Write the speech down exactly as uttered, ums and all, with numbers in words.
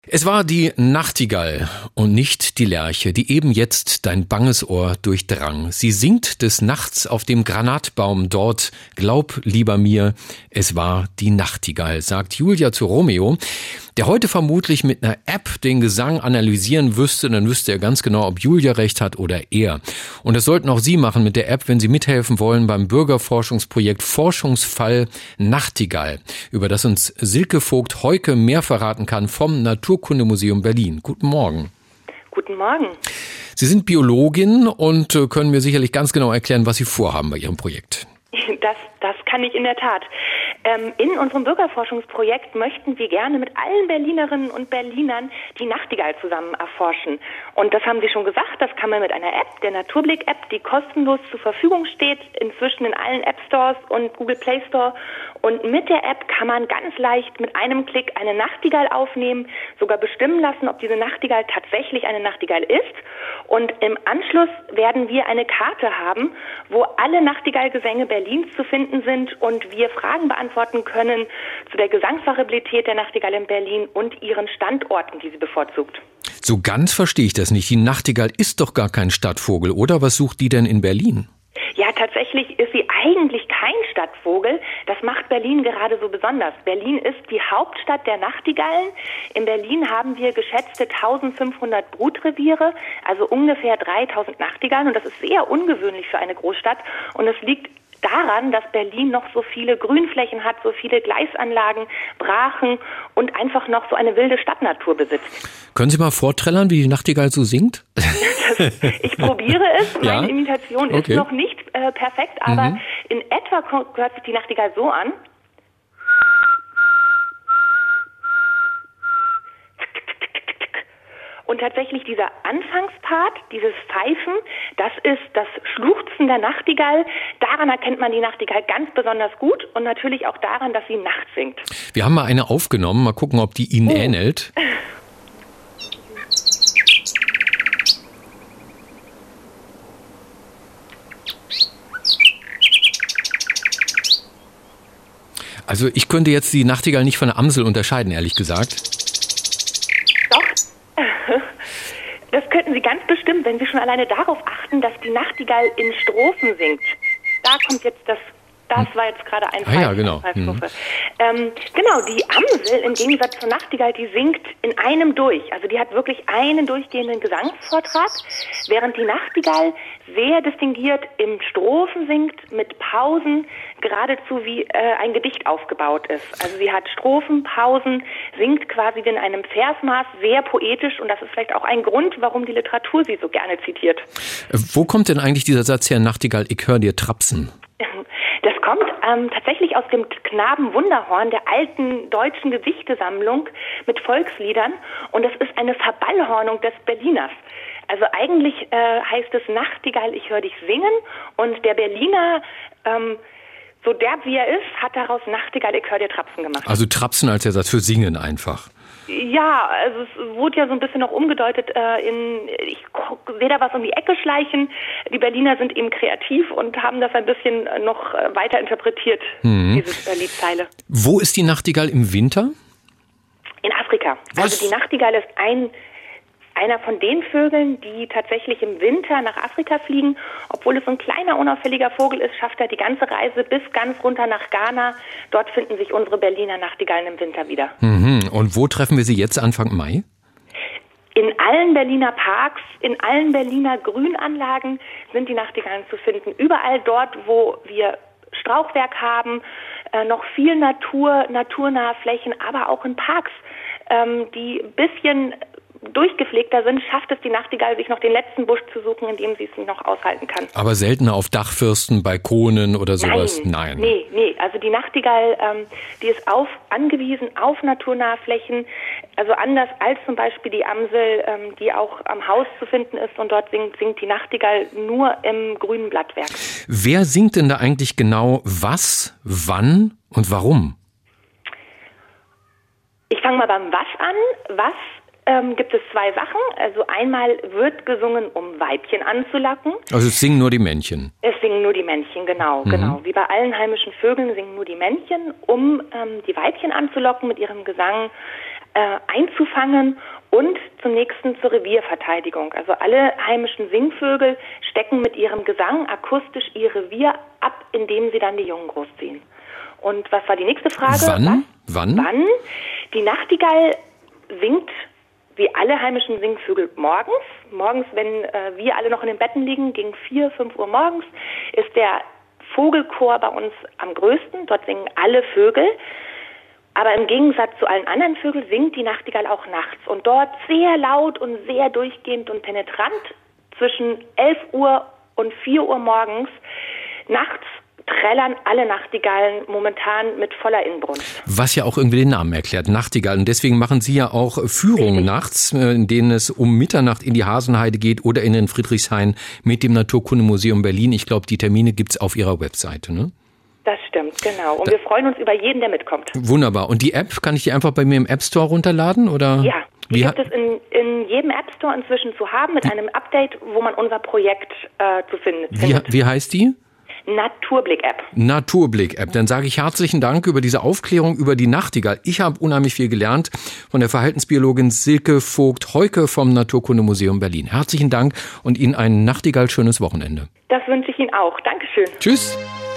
Es war die Nachtigall und nicht die Lerche, die eben jetzt dein banges Ohr durchdrang. Sie singt des Nachts auf dem Granatbaum dort. Glaub lieber mir, es war die Nachtigall, sagt Julia zu Romeo, der heute vermutlich mit einer App den Gesang analysieren wüsste. Dann wüsste er ganz genau, ob Julia recht hat oder er. Und das sollten auch Sie machen mit der App, wenn Sie mithelfen wollen beim Bürgerforschungsprojekt Forschungsfall Nachtigall, über das uns Silke Vogt-Heuke mehr verraten kann vom Naturkundemuseum Berlin. Guten Morgen. Guten Morgen. Sie sind Biologin und können mir sicherlich ganz genau erklären, was Sie vorhaben bei Ihrem Projekt. Das, das kann ich in der Tat. Ähm, in unserem Bürgerforschungsprojekt möchten wir gerne mit allen Berlinerinnen und Berlinern die Nachtigall zusammen erforschen. Und das haben Sie schon gesagt, das kann man mit einer App, der Naturblick-App, die kostenlos zur Verfügung steht, inzwischen in allen App-Stores und Google Play Store. Und mit der App kann man ganz leicht mit einem Klick eine Nachtigall aufnehmen, sogar bestimmen lassen, ob diese Nachtigall tatsächlich eine Nachtigall ist. Und im Anschluss werden wir eine Karte haben, wo alle Nachtigallgesänge Berlins zu finden sind und wir Fragen beantworten können zu der Gesangsvariabilität der Nachtigall in Berlin und ihren Standorten, die sie bevorzugt. So ganz verstehe ich das nicht. Die Nachtigall ist doch gar kein Stadtvogel, oder? Was sucht die denn in Berlin? Ja, tatsächlich ist sie eigentlich kein Stadtvogel. Das macht Berlin gerade so besonders. Berlin ist die Hauptstadt der Nachtigallen. In Berlin haben wir geschätzte eintausendfünfhundert Brutreviere, also ungefähr dreitausend Nachtigallen. Und das ist sehr ungewöhnlich für eine Großstadt. Und es liegt daran, dass Berlin noch so viele Grünflächen hat, so viele Gleisanlagen, Brachen und einfach noch so eine wilde Stadtnatur besitzt. Können Sie mal vorträllern, wie die Nachtigall so singt? Das, ich probiere es. Meine ja? Imitation ist okay. noch nicht äh, perfekt, aber mhm. in etwa hört sich die Nachtigall so an. Und tatsächlich dieser Anfangspart, dieses Pfeifen, das ist das Schluchzen der Nachtigall. Daran erkennt man die Nachtigall ganz besonders gut und natürlich auch daran, dass sie nachts singt. Wir haben mal eine aufgenommen, mal gucken, ob die Ihnen oh. ähnelt. Also ich könnte jetzt die Nachtigall nicht von der Amsel unterscheiden, ehrlich gesagt. Das könnten Sie ganz bestimmt, wenn Sie schon alleine darauf achten, dass die Nachtigall in Strophen singt. Da kommt jetzt das, das war jetzt gerade ein ah, ja, genau. Mhm. Ähm, genau, die Amsel im Gegensatz zur Nachtigall, die singt in einem durch. Also die hat wirklich einen durchgehenden Gesangsvortrag, während die Nachtigall sehr distinguiert im Strophen singt, mit Pausen, geradezu wie äh, ein Gedicht aufgebaut ist. Also sie hat Strophen, Pausen, singt quasi in einem Versmaß, sehr poetisch und das ist vielleicht auch ein Grund, warum die Literatur sie so gerne zitiert. Wo kommt denn eigentlich dieser Satz her, Nachtigall, ich hör dir trapsen? Das kommt ähm, tatsächlich aus dem Knaben Wunderhorn, der alten deutschen Gedichtesammlung mit Volksliedern und das ist eine Verballhornung des Berliners. Also eigentlich äh, heißt es Nachtigall, ich höre dich singen und der Berliner, ähm, so derb wie er ist, hat daraus Nachtigall, ich höre dir trapsen gemacht. Also trapsen als Ersatz für singen einfach. Ja, also es wurde ja so ein bisschen noch umgedeutet äh, in, ich sehe da was um die Ecke schleichen. Die Berliner sind eben kreativ und haben das ein bisschen noch äh, weiter interpretiert, mhm. diese äh, Liedzeile. Wo ist die Nachtigall im Winter? In Afrika. Was? Also die Nachtigall ist ein einer von den Vögeln, die tatsächlich im Winter nach Afrika fliegen. Obwohl es so ein kleiner, unauffälliger Vogel ist, schafft er die ganze Reise bis ganz runter nach Ghana. Dort finden sich unsere Berliner Nachtigallen im Winter wieder. Mhm. Und wo treffen wir sie jetzt Anfang Mai? In allen Berliner Parks, in allen Berliner Grünanlagen sind die Nachtigallen zu finden. Überall dort, wo wir Strauchwerk haben, äh, noch viel Natur, naturnahe Flächen, aber auch in Parks, ähm, die ein bisschen durchgepflegter sind, schafft es die Nachtigall, sich noch den letzten Busch zu suchen, in dem sie es noch aushalten kann. Aber seltener auf Dachfirsten, Balkonen oder sowas? Nein. Nein. Nee, nee. Also die Nachtigall, ähm, die ist auf, angewiesen auf naturnahe Flächen, also anders als zum Beispiel die Amsel, ähm, die auch am Haus zu finden ist und dort singt, singt die Nachtigall nur im grünen Blattwerk. Wer singt denn da eigentlich genau was, wann und warum? Ich fange mal beim Was an. Was Ähm, gibt es zwei Sachen. Also einmal wird gesungen, um Weibchen anzulocken. Also es singen nur die Männchen? Es singen nur die Männchen, genau, mhm. genau. Wie bei allen heimischen Vögeln singen nur die Männchen, um ähm, die Weibchen anzulocken mit ihrem Gesang. äh, einzufangen und zum nächsten zur Revierverteidigung. Also alle heimischen Singvögel stecken mit ihrem Gesang akustisch ihr Revier ab, indem sie dann die Jungen großziehen. Und was war die nächste Frage? Wann? Wann? Wann? Die Nachtigall singt wie alle heimischen Singvögel morgens. Morgens, wenn äh, wir alle noch in den Betten liegen, gegen vier, fünf Uhr morgens, ist der Vogelchor bei uns am größten. Dort singen alle Vögel. Aber im Gegensatz zu allen anderen Vögeln singt die Nachtigall auch nachts. Und dort sehr laut und sehr durchgehend und penetrant zwischen elf Uhr und vier Uhr morgens. Nachts trällern alle Nachtigallen momentan mit voller Inbrunst. Was ja auch irgendwie den Namen erklärt, Nachtigall. Und deswegen machen Sie ja auch Führungen Richtig. nachts, in denen es um Mitternacht in die Hasenheide geht oder in den Friedrichshain mit dem Naturkundemuseum Berlin. Ich glaube, die Termine gibt's auf Ihrer Webseite, ne? Das stimmt, genau. Und da, wir freuen uns über jeden, der mitkommt. Wunderbar. Und die App, kann ich die einfach bei mir im App Store runterladen? Oder? Ja, die Wie gibt es in, in jedem App Store inzwischen zu haben mit einem Update, wo man unser Projekt äh, zu finden findet. Wie, wie heißt die? Naturblick-App. Naturblick-App. Dann sage ich herzlichen Dank über diese Aufklärung über die Nachtigall. Ich habe unheimlich viel gelernt von der Verhaltensbiologin Silke Vogt-Heuke vom Naturkundemuseum Berlin. Herzlichen Dank und Ihnen ein Nachtigall-schönes Wochenende. Das wünsche ich Ihnen auch. Dankeschön. Tschüss.